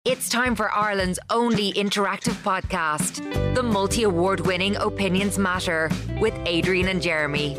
It's time for Ireland's only interactive podcast, the multi-award winning Opinions Matter with Adrian and Jeremy.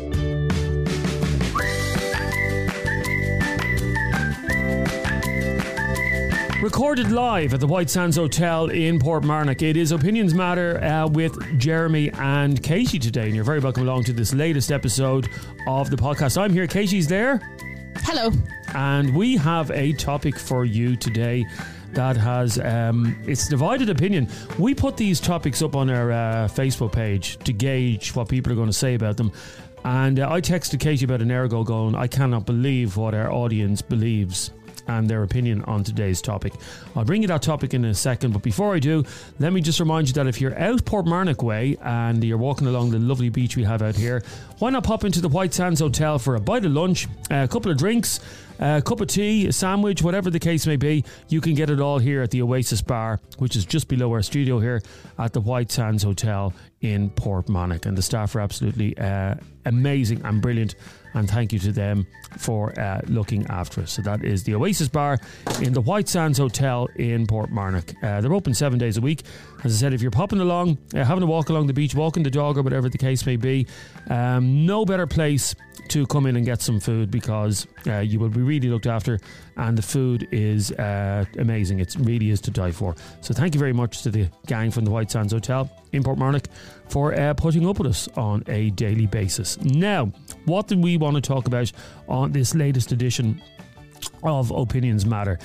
Recorded live at the White Sands Hotel in Portmarnock. It is Opinions Matter with Jeremy and Katie today, and you're very welcome along to this latest episode of the podcast. I'm here, Katie's there. Hello. And we have a topic for you today that has it's divided opinion. We put these topics up on our Facebook page to gauge what people are going to say about them, and I texted Katie about an hour ago going, I cannot believe what our audience believes and their opinion on today's topic. I'll bring you that topic in a second, but before I do, let me just remind you that if you're out Portmarnock way and you're walking along the lovely beach we have out here, why not pop into the White Sands Hotel for a bite of lunch, a couple of drinks, a cup of tea, a sandwich, whatever the case may be. You can get it all here at the Oasis Bar, which is just below our studio here at the White Sands Hotel in Portmarnock, and the staff are absolutely amazing and brilliant, and thank you to them for looking after us. So that is the Oasis Bar in the White Sands Hotel in Portmarnock. They're open 7 days a week. As I said, if you're popping along, having a walk along the beach, walking the dog or whatever the case may be, no better place to come in and get some food, because you will be really looked after, and the food is amazing. It really is to die for. So thank you very much to the gang from the White Sands Hotel in Portmarnock for putting up with us on a daily basis. Now, what do we want to talk about on this latest edition of Opinions Matter?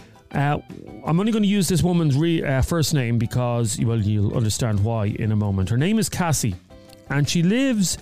I'm only going to use this woman's first name because, well, you'll understand why in a moment. Her name is Cassie, and she lives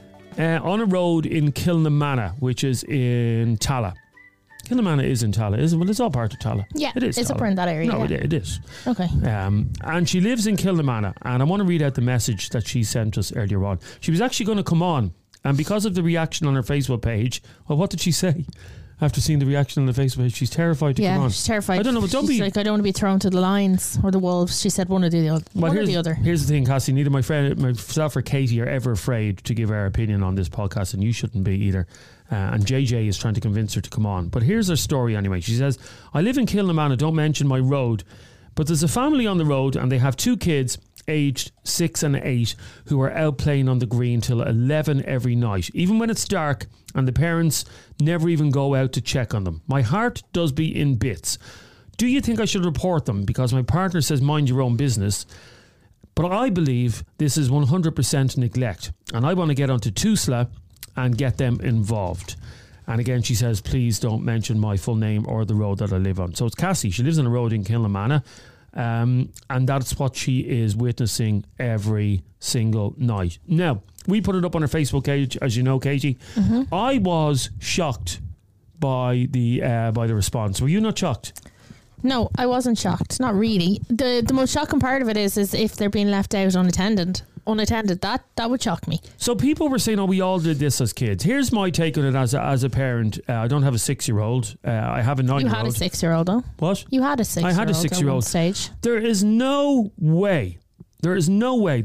on a road in Kilnamanagh, which is in Tallaght. Kilnamanagh is in Tallaght, isn't it? Well, it's all part of Tallaght. Yeah, it is. It's Tallaght. up around that area. No, yeah. it is. Okay. And she lives in Kilnamanagh, and I want to read out the message that she sent us earlier on. She was actually going to come on, and because of the reaction on her Facebook page, well, what did she say? After seeing the reaction on the Facebook page, she's terrified to come on. Yeah, she's terrified. I don't know, but she's like, I don't want to be thrown to the lions or the wolves. She said one or the other. Well, one or the other. Here's the thing, Cassie. Neither myself or Katie are ever afraid to give our opinion on this podcast, and you shouldn't be either. And JJ is trying to convince her to come on. But here's her story anyway. She says, I live in Kilnamanagh, don't mention my road, but there's a family on the road and they have two kids aged 6 and 8 who are out playing on the green till 11 every night, even when it's dark, and the parents never even go out to check on them. My heart does be in bits. Do you think I should report them? Because my partner says mind your own business, but I believe this is 100% neglect, and I want to get onto TUSLA and get them involved. And again, she says, please don't mention my full name or the road that I live on. So it's Cassie. She lives on a road in Kilnamanagh, and that's what she is witnessing every single night. Now, we put it up on our Facebook page, as you know, Katie. Mm-hmm. I was shocked by the response. Were you not shocked? No, I wasn't shocked. Not really. The most shocking part of it is if they're being left out unattended, that would shock me. So people were saying, oh, we all did this as kids. Here's my take on it as a parent. I don't have a 6-year-old. I have a 9-year-old. You had a 6-year-old though. What? You had a 6-year-old. I had a 6-year-old. Stage. There is no way, there is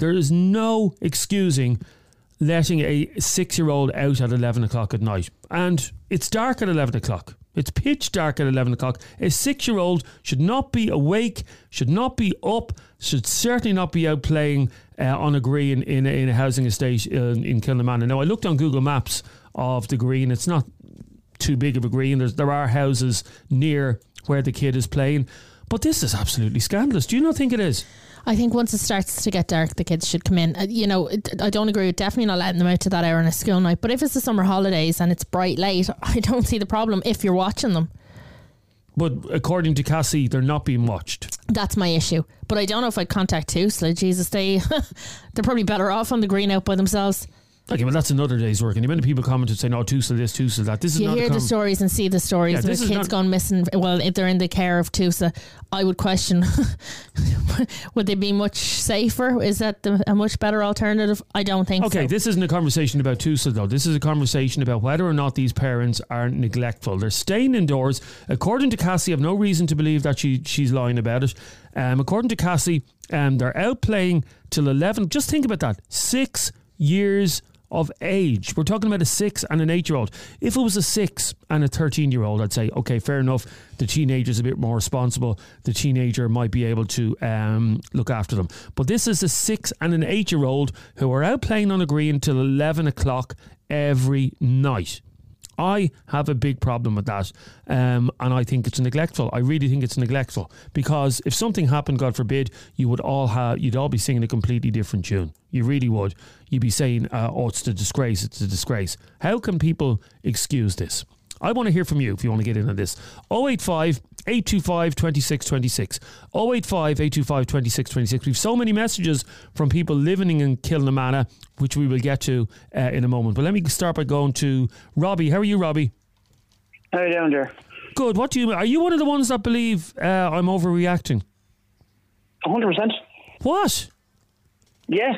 no excusing letting a 6-year-old out at 11 o'clock at night. And it's dark at 11 o'clock. It's pitch dark at 11 o'clock. A 6-year-old should not be awake, should not be up, should certainly not be out playing on a green in a housing estate in Kilnamanagh. Now, I looked on Google Maps of the green. It's not too big of a green. There are houses near where the kid is playing. But this is absolutely scandalous. Do you not think it is? I think once it starts to get dark, the kids should come in. I don't agree with definitely not letting them out to that hour on a school night. But if it's the summer holidays and it's bright light, I don't see the problem if you're watching them. But according to Cassie, they're not being watched. That's my issue. But I don't know if I'd contact TUSLA. Jesus, they're probably better off on the green out by themselves. Okay, well, that's another day's work. And the amount of people commented saying, oh, TUSLA this, TUSLA that. This is you not hear the stories and see the stories of the kids gone missing. Well, if they're in the care of TUSLA, I would question, would they be much safer? Is that a much better alternative? I don't think so. Okay, this isn't a conversation about TUSLA, though. This is a conversation about whether or not these parents are neglectful. They're staying indoors. According to Cassie, I have no reason to believe that she's lying about it. According to Cassie, they're out playing till 11. Just think about that. 6 years of age. We're talking about a 6 and an 8-year-old. If it was a 6 and a 13-year-old, I'd say, okay, fair enough. The teenager's a bit more responsible. The teenager might be able to look after them. But this is a 6 and an 8-year-old who are out playing on a green till 11 o'clock every night. I have a big problem with that, and I think it's neglectful. I really think it's neglectful, because if something happened, God forbid, you'd all be singing a completely different tune. You really would. You'd be saying, "Oh, it's a disgrace! It's a disgrace." How can people excuse this? I want to hear from you if you want to get in on this. 085 825 2626. 085 825 2626. We've so many messages from people living in Kilnamanagh, which we will get to in a moment. But let me start by going to Robbie. How are you, Robbie? How are you doing there? Good. Are you one of the ones that believe I'm overreacting? 100%. What? Yeah.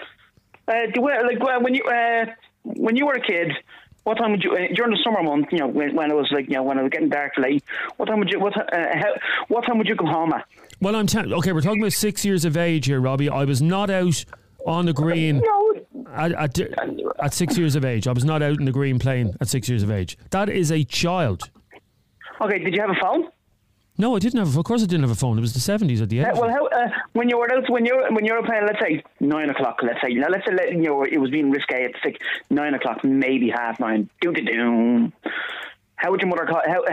When you were a kid, what time would you during the summer month? You know, when it was when it was getting dark late. What time would you come home at? Well, okay. We're talking about 6 years of age here, Robbie. I was not out on the green at 6 years of age. I was not out in the green playing at 6 years of age. That is a child. Okay. Did you have a phone? No, I didn't have. Of course, I didn't have a phone. It was the 70s at the end. When you were out, when you were playing, let's say 9 o'clock. Let's say it was being risque at 9 o'clock, maybe 9:30. Doom. How would your mother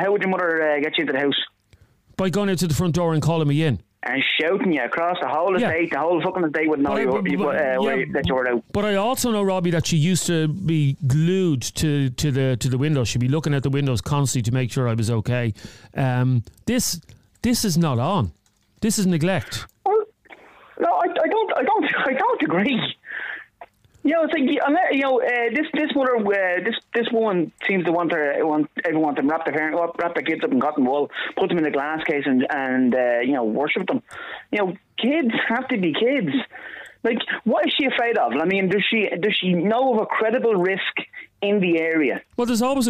get you into the house? By going out to the front door and calling me in. And shouting you across the whole estate, the whole fucking estate would know that you were out. But I also know, Robbie, that she used to be glued to the window. She'd be looking at the windows constantly to make sure I was okay. This is not on. This is neglect. Well, no, I don't agree. You know, it's like this mother, this woman seems to want everyone to wrap their kids up in cotton wool, put them in a glass case, and worship them. You know, kids have to be kids. Like, what is she afraid of? I mean, does she know of a credible risk in the area? Well, there's always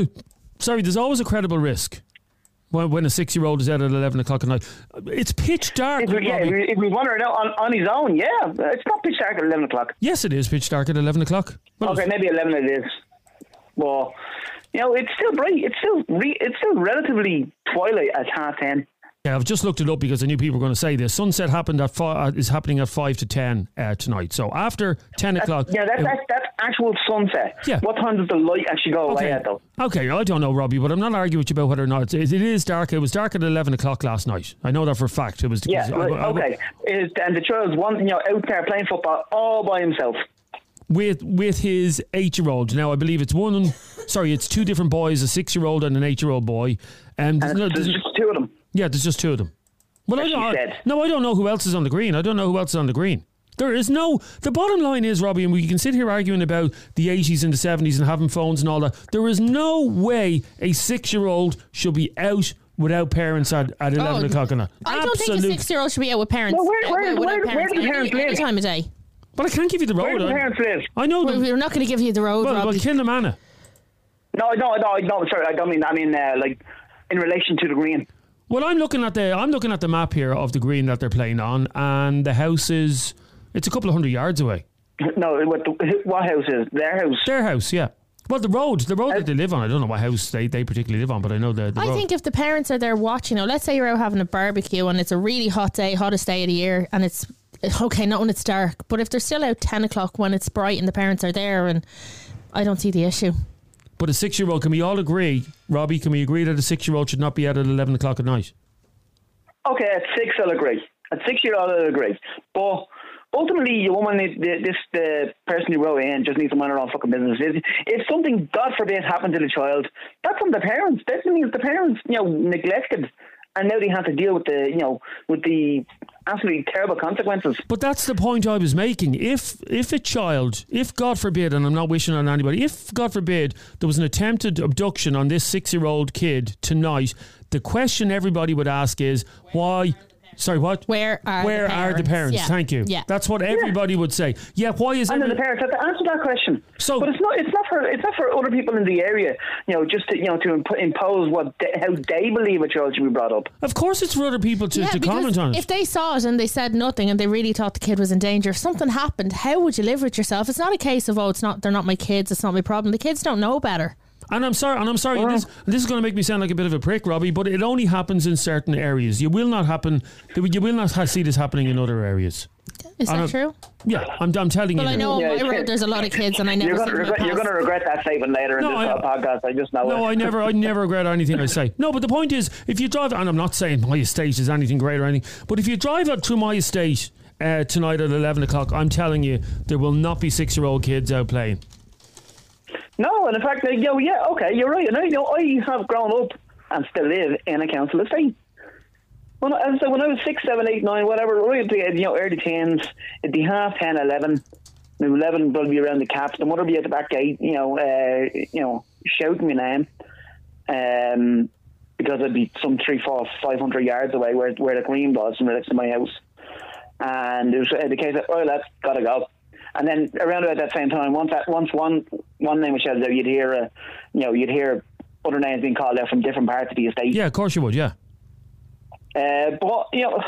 a credible risk. When a 6-year-old is out at 11 o'clock at night. It's pitch dark. If we wander out on his own, it's not pitch dark at 11 o'clock. Yes, it is pitch dark at 11 o'clock. Well, okay, maybe 11 it is. Well, it's still bright. It's still relatively twilight at 10:30. Yeah, I've just looked it up because I knew people were going to say this. Sunset is happening at 5 to 10 tonight. So after 10 o'clock... Yeah, that's actual sunset. Yeah. What time does the light actually go away at, though? Okay, I don't know, Robbie, but I'm not arguing with you about whether or not... It is dark. It was dark at 11 o'clock last night. I know that for a fact. It was... Yeah, okay. And the child's out there playing football all by himself. With his 8-year-old. Now, I believe it's two different boys, a 6-year-old and an 8-year-old boy. And there's just two of them. Yeah, there's just two of them. Well, I don't know who else is on the green. I don't know who else is on the green. The bottom line is, Robbie, and we can sit here arguing about the 80s and the 70s and having phones and all that. There is no way a 6-year-old should be out without parents at 11 o'clock at night. I don't think a 6-year-old should be out with parents. Well, where do the parents live? Any time of day. But I can't give you the road. Where do the parents live? I know we're not going to give you the road, Robbie. Well, Kilnamanagh. No, sorry, I don't mean, like, in relation to the green. Well, I'm looking at the map here of the green that they're playing on, and the house it's a couple of hundred yards away. No, what house is their house? Their house, yeah. Well, the road that they live on, I don't know what house they particularly live on, but I know the road. I think if the parents are there watching, let's say you're out having a barbecue and it's a really hot day, hottest day of the year, and it's okay, not when it's dark, but if they're still out 10 o'clock when it's bright and the parents are there, and I don't see the issue. But a 6-year-old, can we all agree, Robbie, can we agree that a 6-year-old should not be out at 11 o'clock at night? Okay, at 6 I'll agree. At 6-year-old I'll agree. But ultimately, the woman, the person who wrote in just needs to mind her own fucking business. If something, God forbid, happened to the child, that's on the parents. That means the parents, neglected, and now they have to deal with the absolutely terrible consequences. But that's the point I was making. If a child, if God forbid, and I'm not wishing on anybody, if God forbid there was an attempted abduction on this 6-year-old kid tonight, the question everybody would ask is, why Sorry, what? Where are the parents? Yeah. Thank you. Yeah. That's what everybody would say. Yeah, why is And then the parents have to answer that question. So, but it's not for other people in the area, just to impose how they believe a child should be brought up. Of course it's for other people to comment on it. If they saw it and they said nothing and they really thought the kid was in danger, if something happened, how would you live with yourself? It's not a case of, they're not my kids, it's not my problem. The kids don't know better. And I'm sorry, this is going to make me sound like a bit of a prick, Robbie, but it only happens in certain areas. You will not see this happening in other areas. Is that true? Yeah, I'm telling you. Well, I know on my road there's a lot of kids, and I never. You're going to regret that statement later in this podcast. I just know. No, I never regret anything I say. No, but the point is, if you drive, and I'm not saying my estate is anything great or anything, but if you drive out through my estate tonight at 11 o'clock, I'm telling you, there will not be 6-year-old kids out playing. No, and in fact, okay, you're right. And I have grown up and still live in a council estate. When I was 6, 7, 8, 9, whatever, right at the early teens, it'd be 10:30, 11. 11 would be around the caps. The mother would be at the back gate, shouting my name, because it'd be some 300, 400, 500 yards away where the green was from next to my house. And it was the case of, let's gotta go. And then around about that same time, once one name was shouted out, you'd hear other names being called out from different parts of the estate. Yeah, of course you would. Yeah. But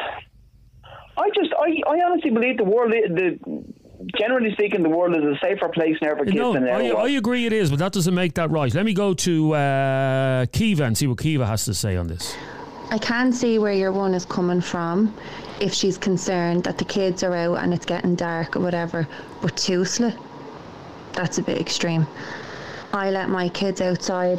I honestly believe the world, generally speaking, the world is a safer place now for kids than ever. I agree it is, but that doesn't make that right. Let me go to Kiva and see what Kiva has to say on this. I can see where your one is coming from if she's concerned that the kids are out and it's getting dark or whatever, but Tusla, that's a bit extreme. I let my kids outside.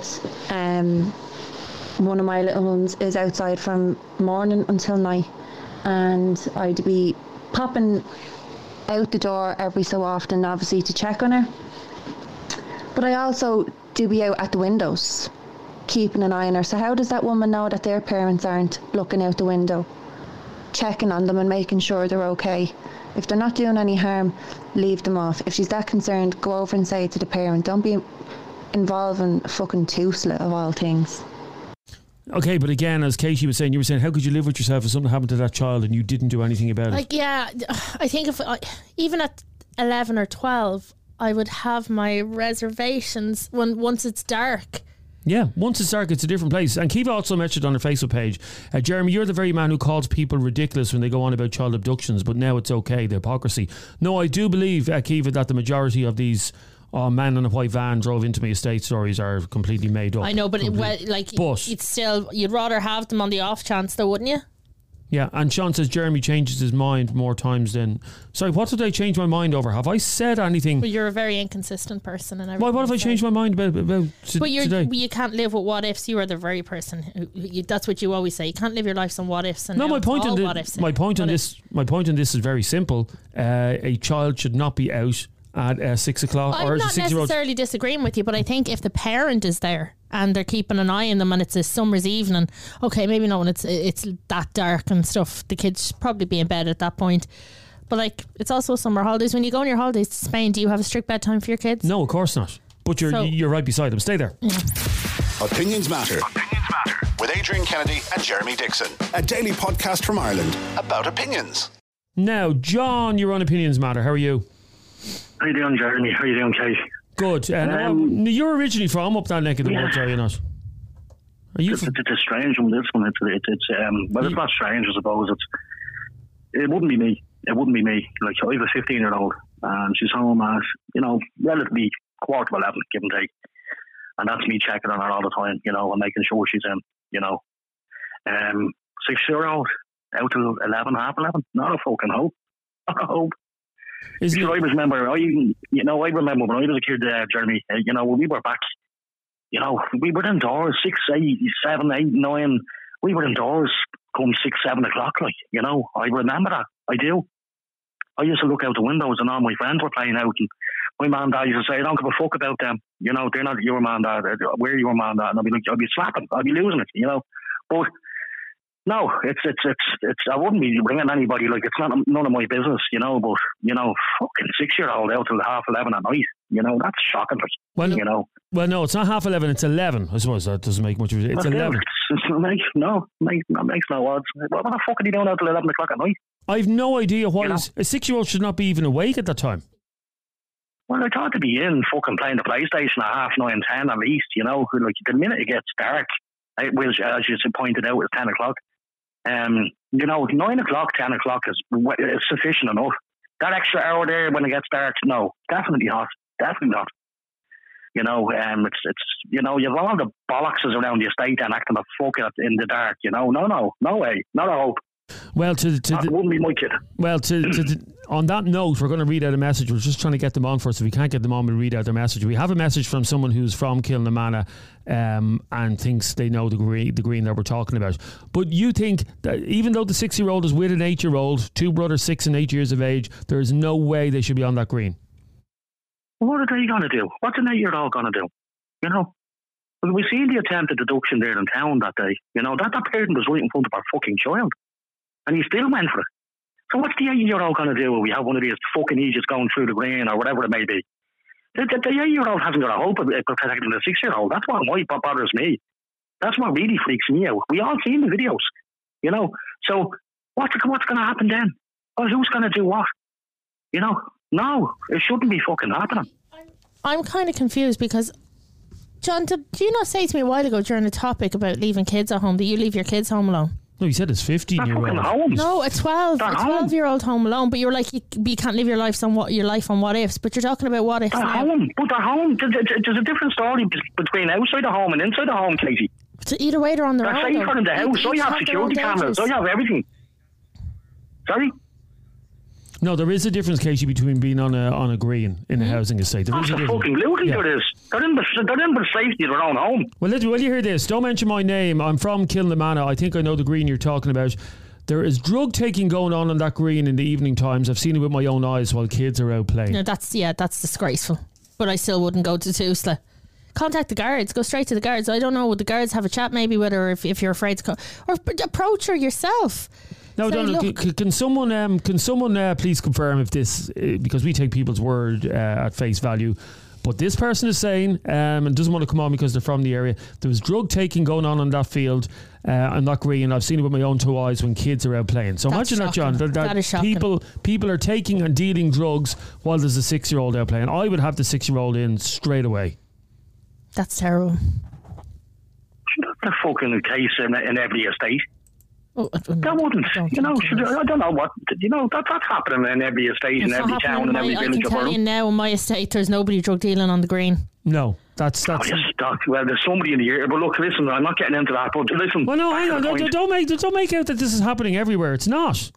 One of my little ones is outside from morning until night, and I'd be popping out the door every so often, obviously, to check on her. But I also do be out at the windows, keeping an eye on her. So how does that woman know that their parents aren't looking out the window, checking on them and making sure they're okay? If they're not doing any harm, leave them off. If she's that concerned, go over and say it to the parent. Don't be involving fucking Tusla of all things. Okay, but again, as Katie was saying, you were saying, how could you live with yourself if something happened to that child and you didn't do anything about it? Yeah, I think even at 11 or 12, I would have my reservations once it's dark. Yeah, once it's dark, it's a different place. And Kiva also mentioned on her Facebook page, Jeremy, you're the very man who calls people ridiculous when they go on about child abductions, but now it's okay, the hypocrisy. No, I do believe, Kiva, that the majority of these man in a white van drove into my estate stories are completely made up. I know, but you'd rather have them on the off chance though, wouldn't you? Yeah, and Sean says Jeremy changes his mind more times than... Sorry, what did I change my mind over? Have I said anything? Well, you're a very inconsistent person. And what have I changed my mind about today? You can't live with what ifs. You are the very person who... That's what you always say. You can't live your life on what ifs. And no, my point on this is very simple. A child should not be out at 6 o'clock. I'm not necessarily disagreeing with you, but I think if the parent is there and they're keeping an eye on them and it's a summer's evening, okay, maybe not when it's that dark and stuff, the kids should probably be in bed at that point. But it's also summer holidays. When you go on your holidays to Spain, do you have a strict bedtime for your kids? No, of course not. But you're right beside them. Stay there. Yeah. Opinions Matter. With Adrian Kennedy and Jeremy Dixon. A daily podcast from Ireland about opinions. Now, John, you're on Opinions Matter. How are you? How you doing, Jeremy? How you doing, Kate? Good. You're originally from up that neck of the woods, are you not? Are you? It's a strange one. This one, it's not strange. I suppose it wouldn't be me. It wouldn't be me. Like, I have a 15-year-old, and she's home at relatively 11:15, give and take, and that's me checking on her all the time, and making sure she's in. 6-year-old out till 11, half 11. Not a fucking hope. Not a hope. I remember when I was a kid, Jeremy, when we were back, we were indoors 6, 8, 7, 8, 9. We were indoors come 6, 7 o'clock, I remember that. I do. I used to look out the windows and all my friends were playing out, and my mum and dad used to say, I don't give a fuck about them. They're not your mum and dad. We're your mum and dad. And I'd be slapping. I'd be losing it, But no, it's. I wouldn't be ringing anybody. Like, it's none of my business, But fucking 6-year-old out till 11:30 at night. That's shocking. Well, no, it's not 11:30, it's 11. I suppose that doesn't make much of a difference. It's 11. Makes no odds. What the fuck are you doing out till 11 o'clock at night? I've no idea why a 6-year-old should not be even awake at that time. Well, I thought to be in fucking playing the PlayStation at 9:30, 10 at least, you know. Like, the minute it gets dark, which, as you pointed out, is 10 o'clock. You know, 9 o'clock, 10 o'clock is sufficient enough. That extra hour there when it gets dark, no, definitely not. Definitely not. You know, it's you know, you have all the bollockses around the estate and acting a fuck in the dark, you know. No way, not a hope. Well, that wouldn't be my kid. Well, on that note, we're going to read out a message. We're just trying to get them on first. If we can't get them on, we'll read out their message. We have a message from someone who's from Kilnamana and thinks they know the green that we're talking about. But you think that even though the 6-year-old is with an 8-year-old, two brothers 6 and 8 years of age, there is no way they should be on that green? What are they going to do? What's an 8-year-old going to do? You know? We seen the attempted deduction there in town that day. You know, that parent was right in front of our fucking child. And he still went for it. So what's the 8-year-old going to do when we have one of these fucking Aegis going through the green or whatever it may be? The 8-year-old hasn't got a hope of protecting the 6-year-old. That's what bothers me. That's what really freaks me out. We all seen the videos, you know. So what's going to happen then? Well, who's going to do what? You know, no, it shouldn't be fucking happening. I'm kind of confused because, John, did you not say to me a while ago during the topic about leaving kids at home that you leave your kids home alone? No, you said it's 15-year-old. No, a 12-year-old home alone. But you were like, you can't live your life on what ifs. But you're talking about what ifs. They're home. But they're home. There's a different story between outside the home and inside the home, Katie. So either way, they're on their own. They're safer in the house. I have security cameras. I have everything. Sorry? No, there is a difference, Casey, between being on a green in a housing estate. There is a difference. Fucking looting there is. They're in the safety of their own home. Well, you hear this. Don't mention my name. I'm from Kilnamana. I think I know the green you're talking about. There is drug taking going on that green in the evening times. I've seen it with my own eyes while kids are out playing. No, that's disgraceful. But I still wouldn't go to Tusla. Contact the guards. Go straight to the guards. I don't know. Would the guards have a chat maybe with her if you're afraid to come? Or approach her yourself. No, can someone please confirm if this, because we take people's word at face value, but this person is saying, and doesn't want to come on because they're from the area, there was drug taking going on that field, on that green. I've seen it with my own 2 eyes when kids are out playing. So that's imagine shocking. that, John, that is shocking. People are taking and dealing drugs while there's a 6-year-old out playing. I would have the 6-year-old in straight away. That's terrible. That's a fucking case in every estate. Oh, that wouldn't, you know. I don't know what, you know. That's happening in every estate, in every town, in every village. I can tell you now, in my estate, there's nobody drug dealing on the green. No, that's. Well, there's somebody in the area. But look, listen, I'm not getting into that. But listen. Well, no, hang on. Don't make out that this is happening everywhere. It's not.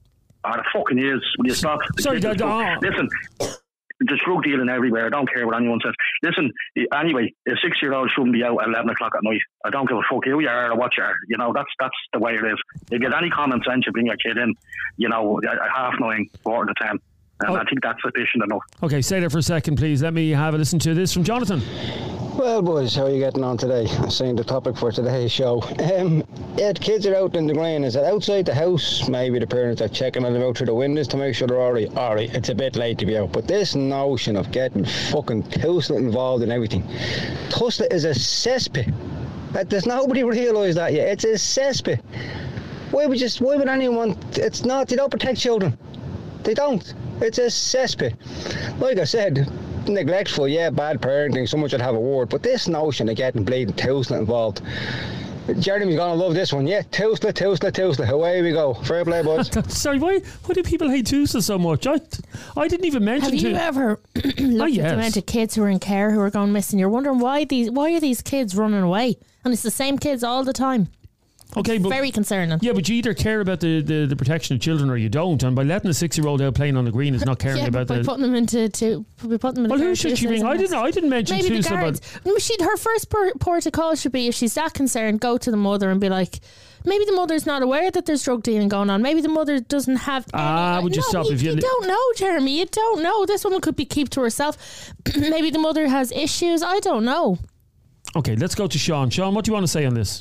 It fucking is. Will you stop? Sorry, listen. There's drug dealing everywhere. I don't care what anyone says. Listen, anyway, a 6-year-old shouldn't be out at 11 o'clock at night. I don't give a fuck who you are or what you are. You know, that's the way it is. If you get any common sense, you bring your kid in, you know, at 9:30, 9:45. And I think that's sufficient enough. Okay, stay there for a second, please. Let me have a listen to this from Jonathan. Well, boys, how are you getting on today? I'm saying the topic for today's show. The kids are out in the green. Is it outside the house? Maybe the parents are checking on them out through the windows to make sure they're alright. Alright, it's a bit late to be out. But this notion of getting fucking Tusla involved in everything. Tusla is a cesspit. Does nobody realise that yet? It's a cesspit. Why would anyone? It's not. They don't protect children. They don't. It's a cesspit. Like I said, neglectful, bad parenting, someone should have a word. But this notion of getting bleeding Tusla involved, Jeremy's going to love this one. Yeah, Tusla. Away we go. Fair play, boys. Sorry, why do people hate Tusla so much? I didn't even mention it. Have you ever looked at the amount of kids who are in care who are going missing? You're wondering why are these kids running away? And it's the same kids all the time. Okay, but very concerning. Yeah, but you either care about the protection of children or you don't. And by letting a 6-year-old out playing on the green is not caring about by putting them into well, who should she ring? I didn't mention maybe Tusla, the guards. Her first port of call should be, if she's that concerned, go to the mother and be like, maybe the mother's not aware that there's drug dealing going on. Maybe the mother doesn't have. Would you stop if you don't know, Jeremy? You don't know. This woman could be kept to herself. Maybe the mother has issues. I don't know. Okay, let's go to Sean. Sean, what do you want to say on this?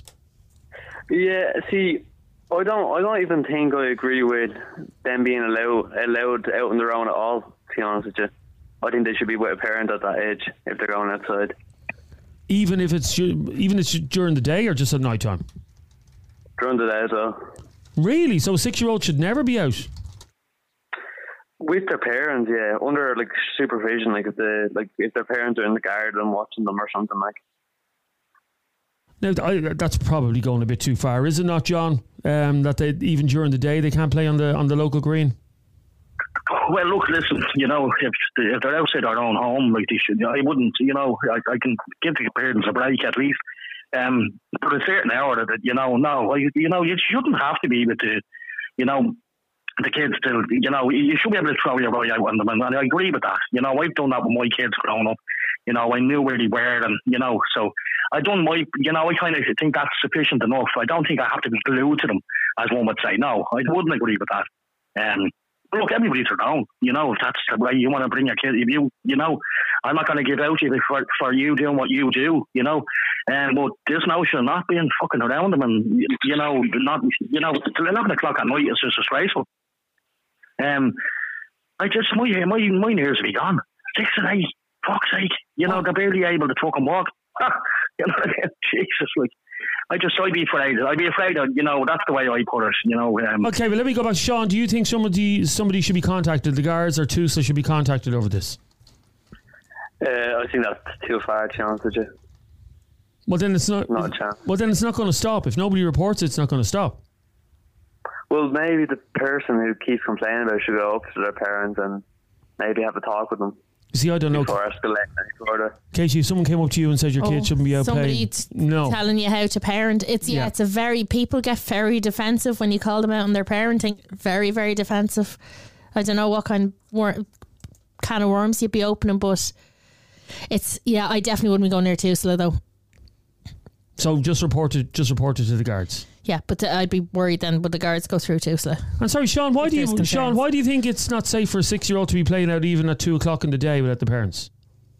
Yeah, see, I don't even think I agree with them being allowed out on their own at all, to be honest with you. I think they should be with a parent at that age if they're going outside. Even if it's during the day or just at night time? During the day as well. Really? So a 6-year-old should never be out? With their parents, yeah, under like supervision, like if their parents are in the garden watching them or something like. Now that's probably going a bit too far, is it not, John? That they even during the day they can't play on the local green. Well, look, listen. If they're outside their own home, like they should, I wouldn't. I can give the parents a break at least. But a certain hour that you shouldn't have to be with the kids still. You should be able to throw your boy out on them, and I agree with that. I've done that with my kids growing up. I knew where they were, and so I done my. I kind of think that's sufficient enough. I don't think I have to be glued to them, as one would say. No, I wouldn't agree with that. Look, everybody's their own. If that's the way you want to bring your kid, I'm not going to give out to you for you doing what you do. But this notion of not being fucking around them, and not, till 11 o'clock at night is just disgraceful. My nerves will be gone. 6 and 8, fuck's sake. They're barely able to fucking walk. Jesus, like. I'd be afraid. I'd be afraid of, that's the way I put it, Okay, but let me go back to Sean. Do you think somebody should be contacted? The guards or TUSLA should be contacted over this? I think that's too far, to be honest with you. Well, then it's not a chance. Well, then it's not going to stop. If nobody reports it, it's not going to stop. Well, maybe the person who keeps complaining about it should go up to their parents and maybe have a talk with them. See, I don't know. Before escalating any further. Casey, if someone came up to you and said your kid shouldn't be out playing, telling you how to parent, it's people get very defensive when you call them out on their parenting. Very, very defensive. I don't know what kind of can of worms you'd be opening, but I definitely wouldn't be going near TUSLA though. So just report it to the guards. Yeah, but I'd be worried then. Would the guards go through TUSLA? I'm sorry, Sean. Why do you think it's not safe for a 6-year-old to be playing out even at 2 o'clock in the day without the parents?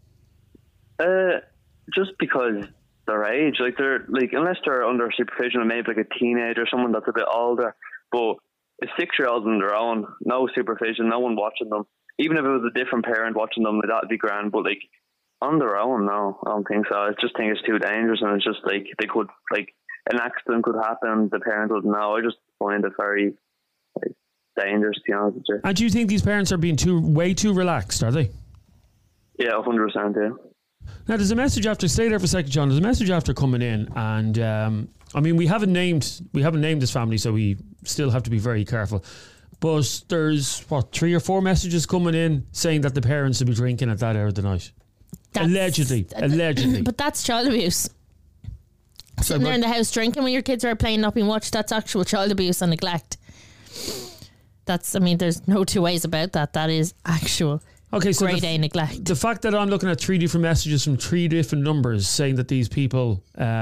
Just because their age, unless they're under supervision, or maybe like a teenager, someone that's a bit older. But a 6-year-old on their own, no supervision, no one watching them. Even if it was a different parent watching them, that'd be grand. But on their own, no, I don't think so. I just think it's too dangerous, and it's just they could an accident could happen, the parents wouldn't know. I just find it very dangerous, to be honest with you. And do you think these parents are being way too relaxed, are they? Yeah, 100%, yeah. Now, there's a message after, stay there for a second, John, there's a message after coming in, and we haven't named this family, so we still have to be very careful. But there's, 3 or 4 messages coming in saying that the parents will be drinking at that hour of the night. Allegedly. But that's child abuse. Sitting there in the house drinking when your kids are playing not being watched, that's actual child abuse and neglect. There's no two ways about that. That is actual grade A neglect. The fact that I'm looking at 3 different messages from 3 different numbers saying that these people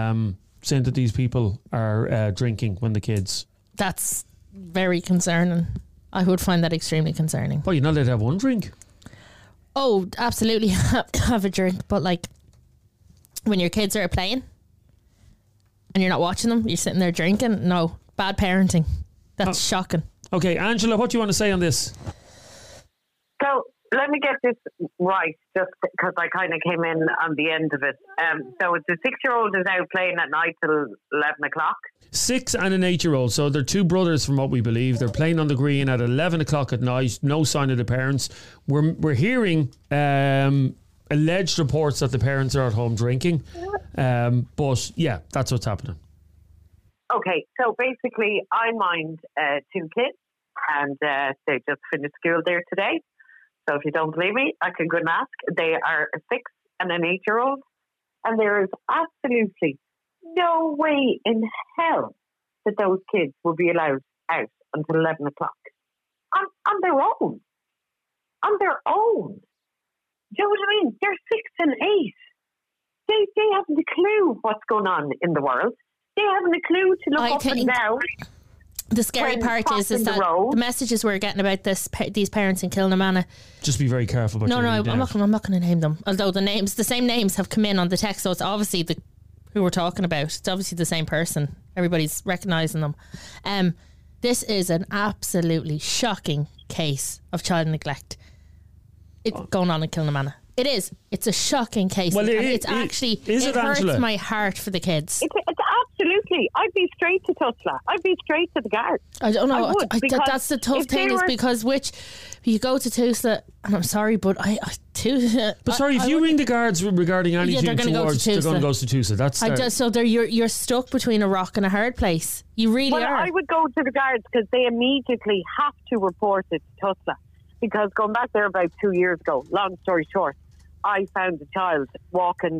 are drinking when the kids. That's very concerning. I would find that extremely concerning. Well, you're not allowed to have one drink. Oh, absolutely have a drink, but when your kids are playing and you're not watching them, you're sitting there drinking. No, bad parenting. That's shocking. Okay, Angela, what do you want to say on this? So let me get this right, just because I kind of came in on the end of it. So the 6-year-old is out playing at night till 11 o'clock. 6 and an 8-year-old. So they're 2 brothers from what we believe. They're playing on the green at 11 o'clock at night. No sign of the parents. We're hearing alleged reports that the parents are at home drinking. But yeah, that's what's happening. Okay, so basically I mind 2 kids, and they just finished school there today. So if you don't believe me, I can go and ask. They are a 6 and an 8-year-old, and there is absolutely no way in hell that those kids will be allowed out until 11 o'clock on their own. On their own. Do you know what I mean? They're 6 and 8. They haven't a clue what's going on in the world. They haven't a clue to look up and down. The scary part is that the messages we're getting about these parents in Kilnamanagh. Just be very careful. I'm not going to name them. Although the same names have come in on the text, so it's obviously who we're talking about. It's obviously the same person. Everybody's recognising them. This is an absolutely shocking case of child neglect. It's going on in Kilnamanagh. It is. It's a shocking case. Well, it hurts Angela? my heart for the kids. It's absolutely. I'd be straight to Tusla. I'd be straight to the guard. I don't know. I would, That's the tough if they thing is were- because you go to Tusla, and I'm sorry, but if you ring the guards regarding anything they're gonna go to they're going to go Tusla. to Tusla. That's so you're stuck between a rock and a hard place. You really Well, are. I would go to the guards because they immediately have to report it to Tusla. Because going back there about 2 years ago, long story short, I found a child walking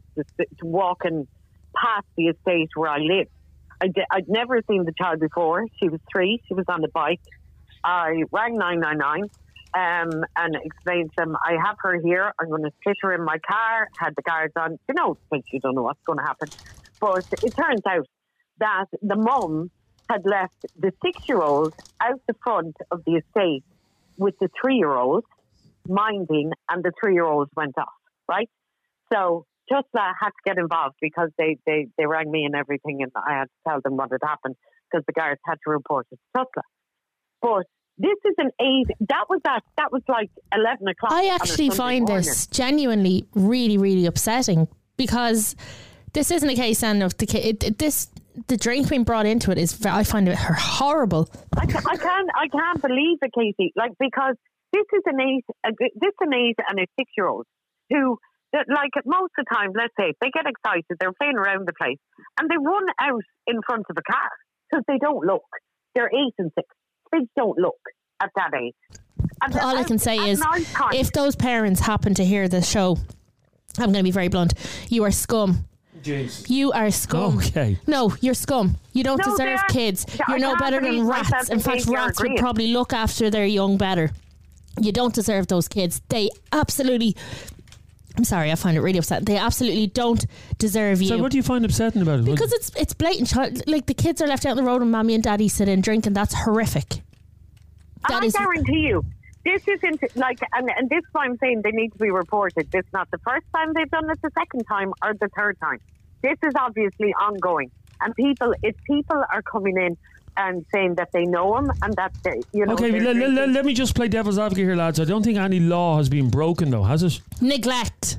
past the estate where I live. I'd never seen the child before. She was 3. She was on the bike. I rang 999 and explained to them, I have her here. I'm going to sit her in my car. Had the guards on. But you don't know what's going to happen. But it turns out that the mum had left the 6-year-old out the front of the estate with the 3-year-old minding, and the 3-year-old went off, right? So Tusla had to get involved because they rang me and everything, and I had to tell them what had happened because the guards had to report it to Tusla. But this is an 8. That was like 11 o'clock. I actually find this genuinely really, really upsetting because this isn't a case then of the kid. The drink being brought into it I find it horrible. I can't believe it, Katie. Like, because this is an 8 and a 6-year-old who, like, most of the time, let's say, they get excited, they're playing around the place, and they run out in front of a car because they don't look. They're 8 and 6. Kids don't look at that age. And all I can say is, if those parents happen to hear this show, I'm going to be very blunt. You are scum. Jeez. You are scum. Okay. No, you're scum. You don't deserve kids. You're no better than rats. In fact, rats would probably look after their young better. You don't deserve those kids. They absolutely... I'm sorry, I find it really upsetting. They absolutely don't deserve you. So what do you find upsetting about it? Because it's blatant child. Like, the kids are left out on the road and mommy and daddy sit in drinking. That's horrific. I guarantee you, this isn't like, and this is why I'm saying they need to be reported. This is not the first time they've done it, the second time or the third time. This is obviously ongoing. And if people are coming in and saying that they know him and that they, Okay, let me just play devil's advocate here, lads. I don't think any law has been broken, though, has it? Neglect.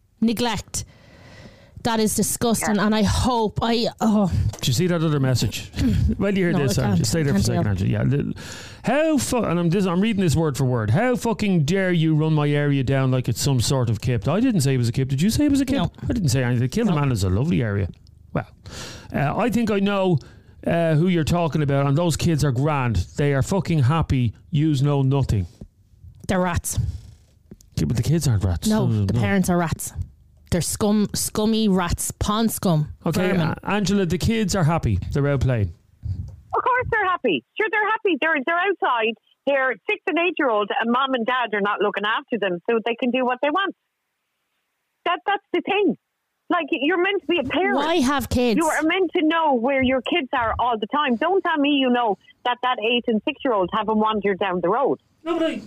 That is disgusting, and I hope Do you see that other message? Well, you hear this, Angela. Stay there for a second, Angela. Yeah. I'm reading this word for word. How fucking dare you run my area down like it's some sort of kip? I didn't say it was a kip. Did you say it was a kip? No. I didn't say anything. Kilnaman is a lovely area. Well, I think I know who you're talking about, and those kids are grand. They are fucking happy. Yous know nothing. They're rats. Yeah, but the kids aren't rats. No, the parents are rats. They're scummy rats, pond scum. Okay, Angela, the kids are happy. They're out playing. Of course they're happy. Sure, they're happy. They're outside. They're 6 and 8-year-olds, and mom and dad are not looking after them, so they can do what they want. That's the thing. Like, you're meant to be a parent. Why have kids? You are meant to know where your kids are all the time. Don't tell me you know that 8 and 6-year-olds haven't wandered down the road. No, but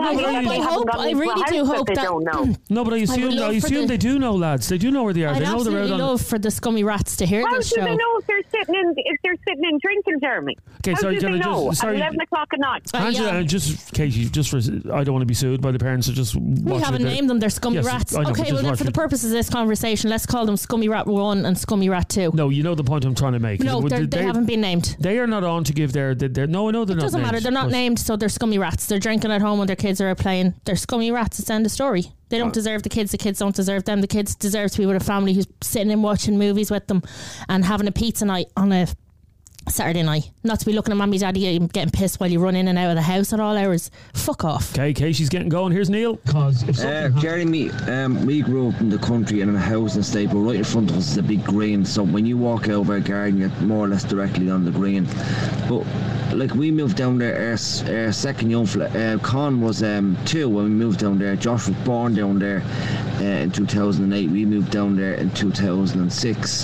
I really do hope they that don't know. No, but I assume they do know, lads. They do know where they are. I'd they know absolutely love for the scummy rats to hear this show. How do they know if they're sitting in drinking, Jeremy? Okay, How do they know at 11 o'clock at night? Angela, Katie, I don't want to be sued by the parents who just we haven't named them. They're scummy rats. Okay, well then for the purposes of this conversation, let's call them Scummy Rat 1 and Scummy Rat 2. No, you know the point I'm trying to make. No, they haven't been named. They are not on to give their no, I know they're not. It doesn't matter. They're not named, so they're scummy rats. They're drinking at home when their kids are out playing. They're scummy rats. It's the end of the story. They don't deserve the kids. The kids don't deserve them. The kids deserve to be with a family who's sitting and watching movies with them and having a pizza night on a Saturday night. Not to be looking at mommy, daddy and getting pissed while you run in and out of the house at all hours. Fuck off. Okay, Casey's getting going. Here's Neil. Jeremy, we grew up in the country and in a housing estate, but right in front of us is a big green. So when you walk out of our garden, you're more or less directly on the green. But like, we moved down there, our second young fella, Con was 2 when we moved down there. Josh was born down there in 2008. We moved down there in 2006.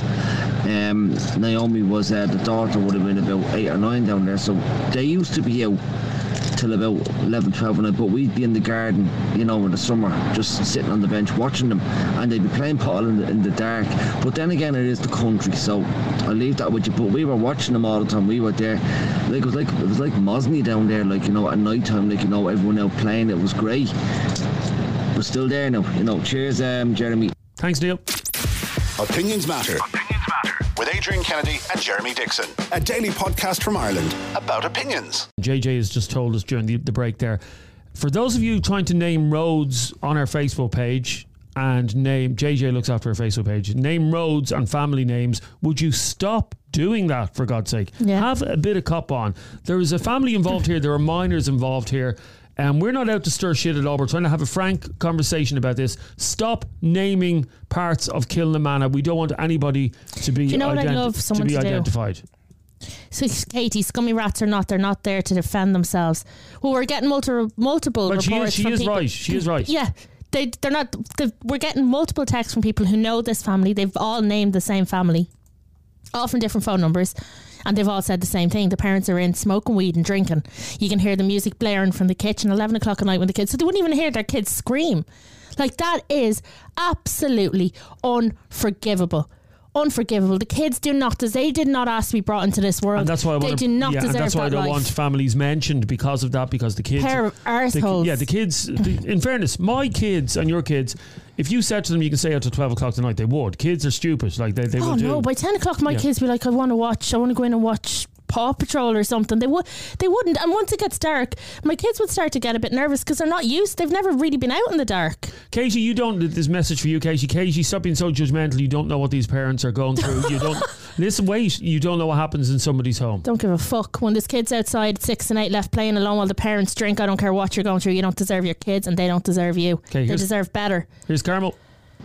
Naomi was the daughter, would have been about 8 or 9 down there. So they used to be out till about 11, 12 at night, but we'd be in the garden, in the summer, just sitting on the bench watching them, and they'd be playing paddle in the dark. But then again, it is the country, so I'll leave that with you. But we were watching them all the time. We were there. It was like Mosney down there, at night time, everyone out playing. It was great. but still there now. You know, cheers, Jeremy. Thanks, Neil. Opinions Matter. With Adrian Kennedy and Jeremy Dixon. A daily podcast from Ireland about opinions. JJ has just told us during the break there. For those of you trying to name roads on our Facebook page, and name, JJ looks after our Facebook page, name roads and family names, would you stop doing that, for God's sake? Yeah. Have a bit of cop on. There is a family involved here. There are minors involved here. And we're not out to stir shit at all. We're trying to have a frank conversation about this. Stop naming parts of Kilnamana. We don't want anybody to be, identified. So, Katie, scummy rats or not, they're not there to defend themselves. Well, we're getting multiple reports from people. She is right. Yeah. They're not. We're getting multiple texts from people who know this family. They've all named the same family, all from different phone numbers, and they've all said the same thing. The parents are in smoking weed and drinking. You can hear the music blaring from the kitchen 11 o'clock at night when the kids. So they wouldn't even hear their kids scream. Like, that is absolutely unforgivable. The kids do not. They did not ask to be brought into this world. And that's why they do not deserve that. That's why I don't want families mentioned because of that. Because the kids, pair of arseholes. The kids. In fairness, my kids and your kids, if you said to them you can stay out till 12 o'clock tonight, they would. Kids are stupid. Like they will do. Oh no! By 10 o'clock, my kids be like, I want to go in and watch Paw Patrol or something. They wouldn't. And once it gets dark, my kids would start to get a bit nervous because they're not used. They've never really been out in the dark. Katie, you don't. This message for you, Katie. Katie, stop being so judgmental. You don't know what these parents are going through. You don't. Listen, wait. You don't know what happens in somebody's home. Don't give a fuck. When there's kids outside 6 and 8 left playing alone while the parents drink, I don't care what you're going through. You don't deserve your kids, and they don't deserve you. They deserve better. Here's Carmel.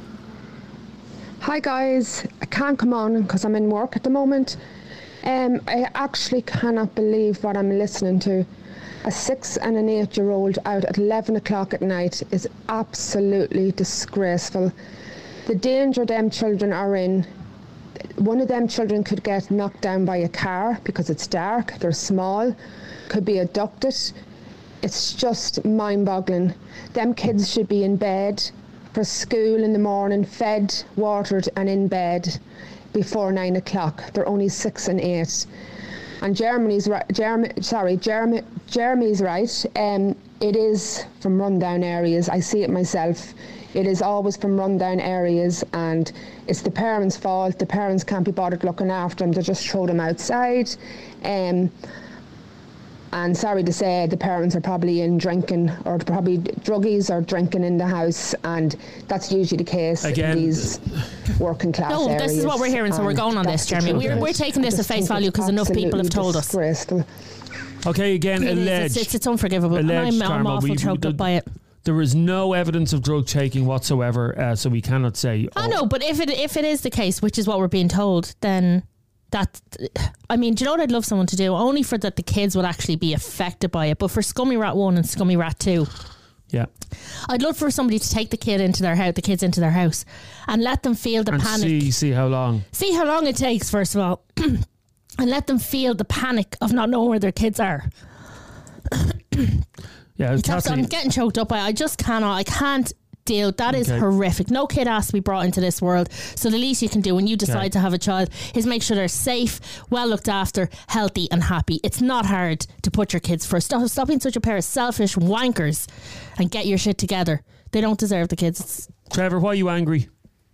Hi guys. I can't come on because I'm in work at the moment. I actually cannot believe what I'm listening to. A 6 and an 8-year-old out at 11 o'clock at night is absolutely disgraceful. The danger them children are in. One of them children could get knocked down by a car because it's dark, they're small, could be abducted. It's just mind-boggling. Them kids should be in bed for school in the morning, fed, watered and in bed before 9 o'clock. They're only 6 and 8. And Jeremy's right. It is from rundown areas. I see it myself. It is always from rundown areas, and it's the parents' fault. The parents can't be bothered looking after them. They just throw them outside. And sorry to say, the parents are probably in drinking, or probably druggies or drinking in the house, and that's usually the case in these working class areas. No, this is what we're hearing, so we're going on this, Jeremy. We're taking this at face value because enough people have told us. Okay, again, alleged. It's unforgivable. Alleged, I'm awful choked up by it. There is no evidence of drug taking whatsoever, so we cannot say. I know, but if it is the case, which is what we're being told, then that, I mean, do you know what I'd love someone to do? Only for that the kids would actually be affected by it, but for Scummy Rat 1 and Scummy Rat 2. Yeah. I'd love for somebody to take the kids into their house and let them feel the panic. See how long. See how long it takes, first of all. And let them feel the panic of not knowing where their kids are. Yeah, I'm getting choked up by it. I just cannot. I can't deal. That is horrific. No kid has to be brought into this world. So the least you can do when you decide to have a child is make sure they're safe, well looked after, healthy and happy. It's not hard to put your kids first. Stop being such a pair of selfish wankers and get your shit together. They don't deserve the kids. Trevor, why are you angry?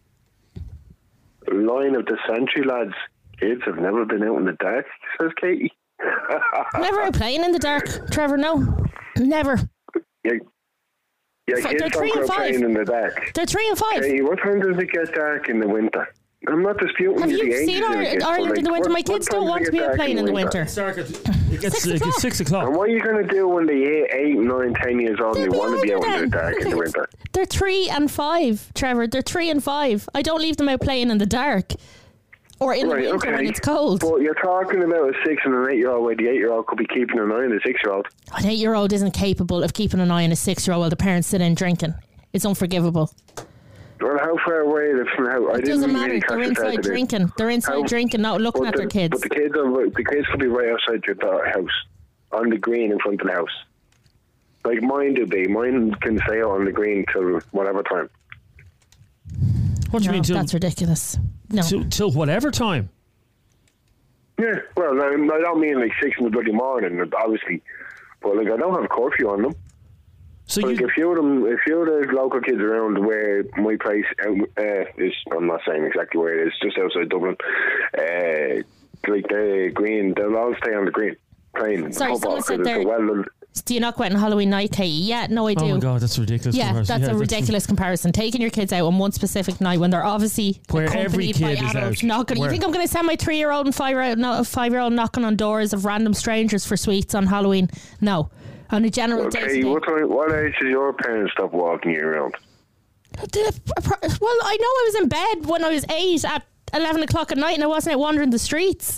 Line of the century, lads. Kids have never been out in the dark, says Katie. Never out playing in the dark, Trevor. No, never. Yeah, kids don't go playing in the dark. They're 3 and 5. Hey, what time does it get dark in the winter? I'm not disputing Have the you age. seen Ireland in the winter? My kids don't want to be out playing in the winter. It gets 6 o'clock. And what are you going to do when they hit 8, 9, 10 years old and they want to be out in the dark in the winter? They're 3 and 5, Trevor. They're 3 and 5. I don't leave them out playing in the dark. Or in the winter when it's cold. But you're talking about a 6 and an 8-year-old where the 8-year-old could be keeping an eye on the 6-year-old. An 8-year-old isn't capable of keeping an eye on a 6-year-old while the parents sit in drinking. It's unforgivable. Well, how far away are they from how? It doesn't matter. They're inside drinking. They're inside drinking, not looking at their kids. But the kids could be right outside your house, on the green in front of the house. Like mine do be. Mine can stay out on the green till whatever time. What do you mean? That's ridiculous. No. Till whatever time? Yeah, well, I don't mean like 6 in the bloody morning, obviously. But like, I don't have a curfew on them. So like if you of the local kids around where my place is, I'm not saying exactly where it is, just outside Dublin, like the green, they'll all stay on the green playing. Sorry, someone said there. Do you not go out on Halloween night, Katie? Yeah, no, I do. Oh my God, that's a ridiculous comparison. That's a ridiculous comparison. Taking your kids out on one specific night when they're obviously where every kid is out. You think I'm going to send my 3-year-old and 5-year-old knocking on doors of random strangers for sweets on Halloween? No. On a general day. Okay, what age did your parents stop walking you around? Well, I know I was in bed when I was 8 at 11 o'clock at night and I wasn't out wandering the streets.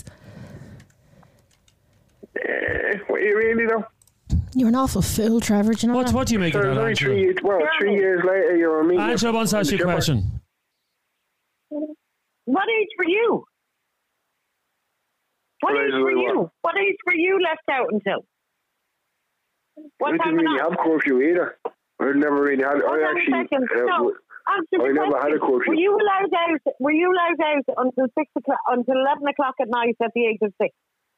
Were you really though? You're an awful fool, Trevor. Do you know what do you make of that, Angela? 3 years later, you're meeting. Angela wants to ask you a question. What age were you? What age were you left out until? I didn't really have curfew either. I never really had. I never had a curfew. Were you allowed out until 6 o'clock, until 11 o'clock at night at the age of 6?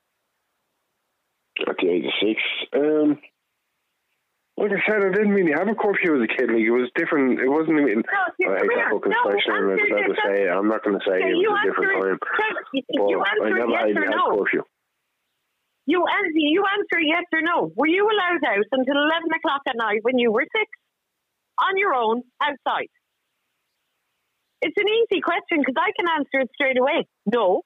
At the age of 6, like I said, I didn't really have a curfew as a kid. Like it was different. It wasn't even. I hate that fucking question. I'm not going to say it was a different time. But I never had a curfew. You answer yes or no. Were you allowed out until 11 o'clock at night when you were 6 on your own outside? It's an easy question because I can answer it straight away. No.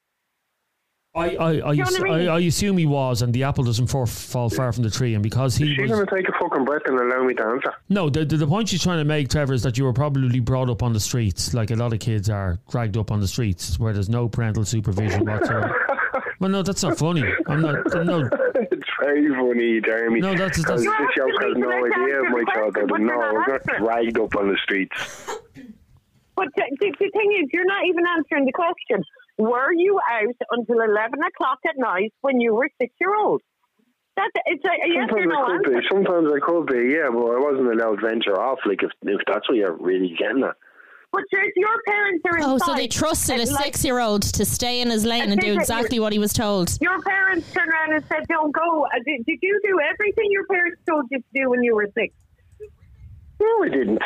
I assume he was, and the apple doesn't fall far from the tree, and because he she's going to take a fucking breath and allow me to answer. No, the point she's trying to make, Trevor, is that you were probably brought up on the streets, like a lot of kids are dragged up on the streets, where there's no parental supervision whatsoever. Well, no, that's not funny. No. It's very funny, Jeremy. No, that's this show has no idea of my childhood. No, we're not dragged up on the streets. But the thing is, you're not even answering the question. Were you out until 11 o'clock at night when you were 6-year-old? It's a yes or no answer. Sometimes I could be, yeah, but I wasn't allowed to venture off, like if that's what you're really getting at. But your parents are inside. Oh, so they trusted a 6-year-old to stay in his lane and do exactly what he was told. Your parents turned around and said, don't go. Did you do everything your parents told you to do when you were 6? No, I didn't.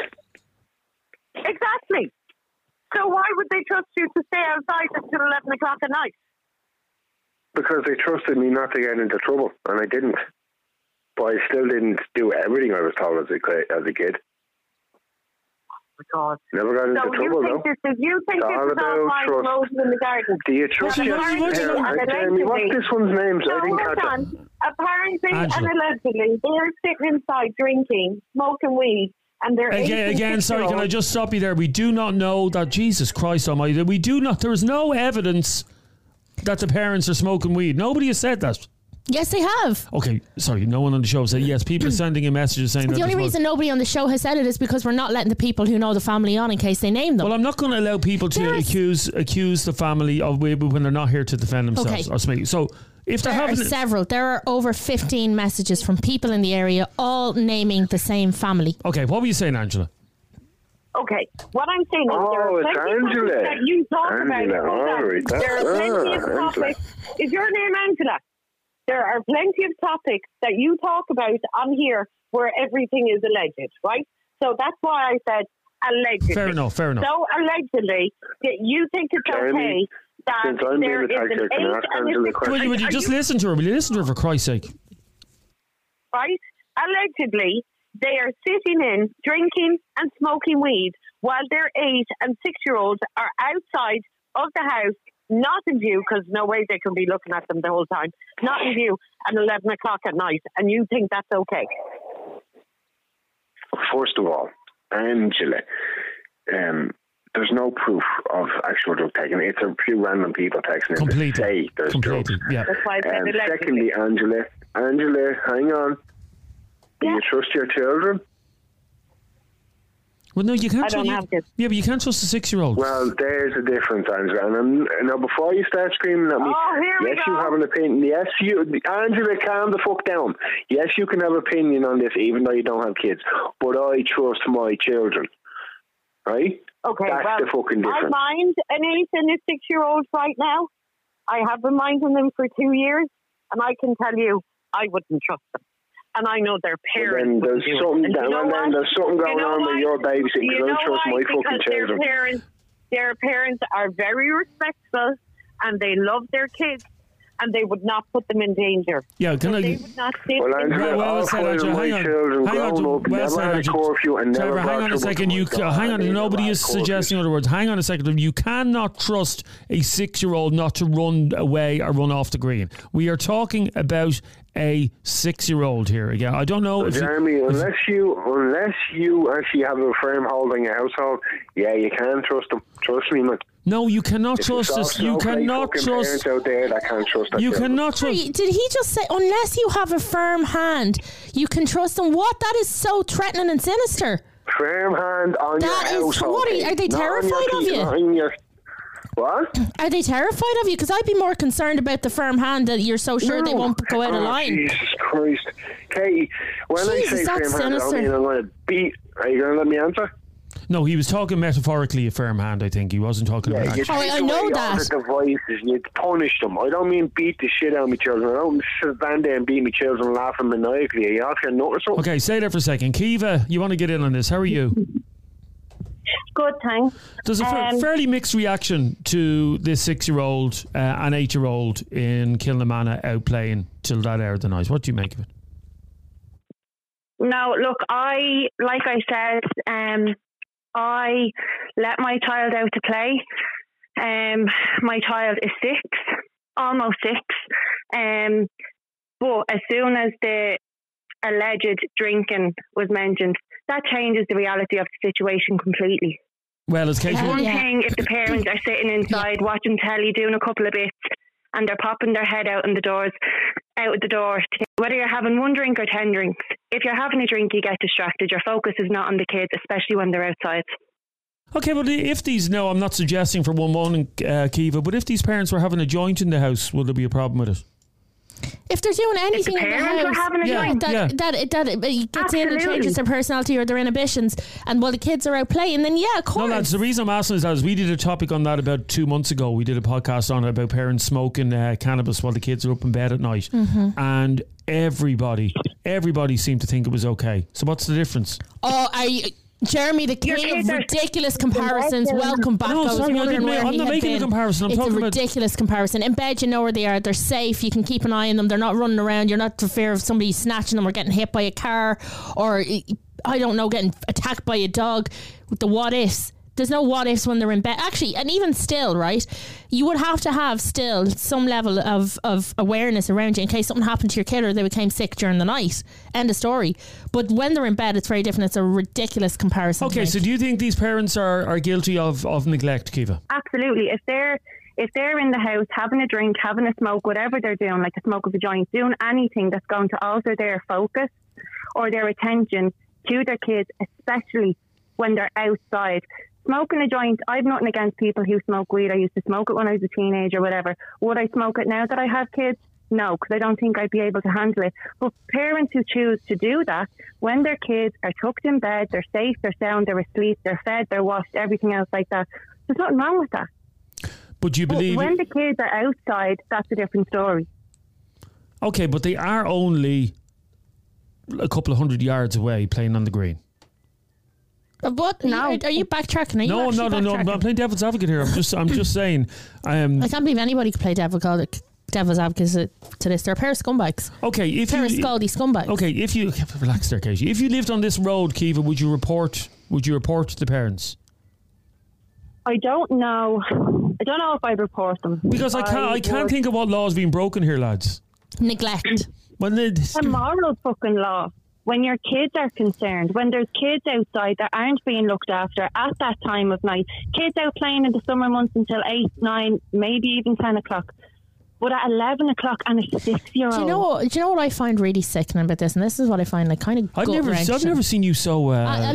Exactly. So why would they trust you to stay outside until 11 o'clock at night? Because they trusted me not to get into trouble, and I didn't. But I still didn't do everything I was told as a kid. Oh, God. Never got into trouble, though. You think this is all lying roses in the garden? Do you trust Jeremy, what's this one's name? I didn't catch it. Apparently and allegedly, they're sitting inside drinking, smoking weed. And again, sorry, can I just stop you there? We do not know that, Jesus Christ almighty, there is no evidence that the parents are smoking weed. Nobody has said that. Yes, they have. Okay, sorry, no one on the show said yes. People are sending in messages saying that. The only reason nobody on the show has said it is because we're not letting the people who know the family on in case they name them. Well, I'm not going to allow people to accuse the family of when they're not here to defend themselves or speak. So if there are several, there are over 15 messages from people in the area, all naming the same family. Okay, what were you saying, Angela? Okay, what I'm saying is there are plenty of topics that you talk about. There are plenty of topics. Is your name Angela? There are plenty of topics that you talk about on here where everything is alleged, right? So that's why I said allegedly. Fair enough. So allegedly, you think it's okay that there is an age and a 6. Will you just listen to her? Will you listen to her for Christ's sake? Right? Allegedly, they are sitting in, drinking and smoking weed while their 8 and 6-year-olds are outside of the house, not in view, because no way they can be looking at them the whole time, not in view at 11 o'clock at night, and you think that's okay? First of all, Angela, there's no proof of actual drug taking. It's a few random people texting in to say there's drugs. Yeah. That's why I said secondly, Angela, hang on. Do you trust your children? Well, no, you can't. I don't have kids. Yeah, but you can't trust a 6-year-old. Well, there's a difference, Angela. And now, before you start screaming at me, yes, you have an opinion. Yes, Angela, calm the fuck down. Yes, you can have an opinion on this, even though you don't have kids. But I trust my children. Right? Okay, that's the fucking difference. I mind an 8 and a 6-year-old right now. I have been minding them for 2 years, and I can tell you, I wouldn't trust them. and I know their parents. And then there's something going on with your babysitting because I don't trust my fucking children. Their parents are very respectful and they love their kids. And they would not put them in danger. Yeah, can I? They would not sit well, hang on a second. Hang on. Nobody is suggesting other words. Hang on a second. You cannot trust a 6-year-old not to run away or run off the green. We are talking about a 6-year-old here. Again, I don't know. Jeremy, unless you actually have a firm holding a household, yeah, you can trust them. Trust me, man. No, you cannot trust this. You cannot trust. Out there that can't trust that you cannot trust. Did he just say unless you have a firm hand, you can trust them? What? That is so threatening and sinister. Firm hand on your household. What are they terrified of you? What? Are they terrified of you? Because I'd be more concerned about the firm hand that you're so sure they won't go out of line. Jesus Christ, Katie. When I say firm hand, I don't mean I'm going to beat. Are you going to let me answer? No, he was talking metaphorically a firm hand, I think. He wasn't talking about action. I know that. The devices, you punish them. I don't mean beat the shit out of my children. I don't stand there and beat my children laughing maniacally. Are you after notice something? Okay, stay there for a second. Kiva, you want to get in on this. How are you? Good, thanks. There's a fairly mixed reaction to this 6-year-old and 8-year-old in Kilnamana out playing till that hour of the night. What do you make of it? No, look, like I said, I let my child out to play. My child is 6, almost 6. But as soon as the alleged drinking was mentioned, that changes the reality of the situation completely. Well, it's one thing if the parents are sitting inside watching telly, doing a couple of bits, and they're popping their head out of the door, whether you're having 1 drink or 10 drinks. If you're having a drink, you get distracted. Your focus is not on the kids, especially when they're outside. Okay, well, if these, no, I'm not suggesting for one moment, Kiva, but if these parents were having a joint in the house, would there be a problem with it? If they're doing anything in the house, were having a joint, that gets in and changes their personality or their inhibitions, and while the kids are out playing, then yeah, of course. No, lads, the reason I'm asking is that we did a topic on that about 2 months ago. We did a podcast on it about parents smoking cannabis while the kids are up in bed at night, and everybody seemed to think it was okay. So what's the difference? Oh, Jeremy, the king of ridiculous comparisons. Welcome back. No, sorry, I'm not making a comparison. It's a ridiculous comparison. In bed, you know where they are. They're safe. You can keep an eye on them. They're not running around. You're not for fear of somebody snatching them or getting hit by a car or, I don't know, getting attacked by a dog. With the what ifs. There's no what ifs when they're in bed. Actually, and even still, right, you would have to have still some level of awareness around you in case something happened to your kid or they became sick during the night. End of story. But when they're in bed, it's very different. It's a ridiculous comparison. Okay, so do you think these parents are guilty of neglect, Kiva? Absolutely. If they're in the house having a drink, having a smoke, whatever they're doing, like a smoke of a joint, doing anything that's going to alter their focus or their attention to their kids, especially when they're outside. Smoking a joint, I've nothing against people who smoke weed. I used to smoke it when I was a teenager, whatever. Would I smoke it now that I have kids? No, because I don't think I'd be able to handle it. But parents who choose to do that, when their kids are tucked in bed, they're safe, they're sound, they're asleep, they're fed, they're washed, everything else like that, there's nothing wrong with that. But you believe... But when the kids are outside, that's a different story. Okay, but they are only a couple of 100 yards away playing on the green. What? No. Are you backtracking? No, I'm playing devil's advocate here. I'm just saying. I can't believe anybody could play devil's advocate to this. They're a pair of scumbags. Okay, if pair of scaldy scumbags. Okay, if you relax there, Katie. If you lived on this road, Kiva, would you report the parents? I don't know. I don't know if I'd report them because I can't think of what law is being broken here, lads. Neglect. Well, a moral fucking law. When your kids are concerned, when there's kids outside that aren't being looked after at that time of night, kids out playing in the summer months until 8, 9, maybe even 10 o'clock. But at 11 o'clock and a 6-year-old. Do you know what I find really sickening about this? And this is what I find like kind of I've never seen you so...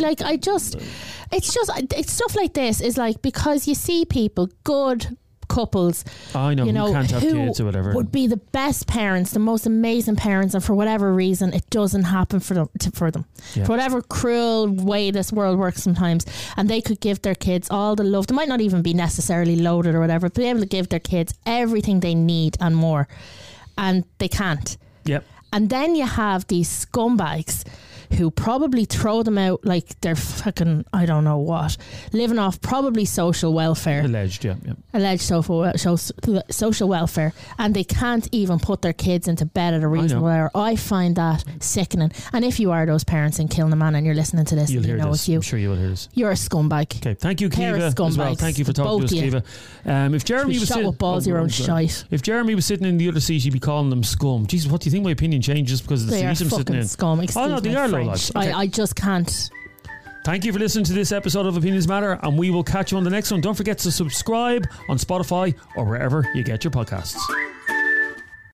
It's stuff like this is like because you see people, good couples, I know, who can't have kids or whatever, would be the best parents, the most amazing parents, and for whatever reason it doesn't happen for them for whatever cruel way this world works sometimes, and they could give their kids all the love. They might not even be necessarily loaded or whatever, but be able to give their kids everything they need and more, and they can't. Yep. And then you have these scumbags who probably throw them out like they're fucking, I don't know what, living off probably social welfare. Alleged, yeah. Alleged social welfare, and they can't even put their kids into bed at a reasonable hour. I find that sickening. And if you are those parents in Kilnaman and you're listening to this, you'll hear know this. it's you. I'm sure you will hear this. You're a scumbag. Okay, thank you, Kiva, as well. Thank you for talking to us, Kiva. If Jeremy was shot with balls, your own shite. If Jeremy was sitting in the other seat, you'd be calling them scum. Jesus, what do you think my opinion changed just because of the seat I'm sitting in? Scum. Excuse no, they are low lives. Okay. I just can't. Thank you for listening to this episode of Opinions Matter, and we will catch you on the next one. Don't forget to subscribe on Spotify or wherever you get your podcasts.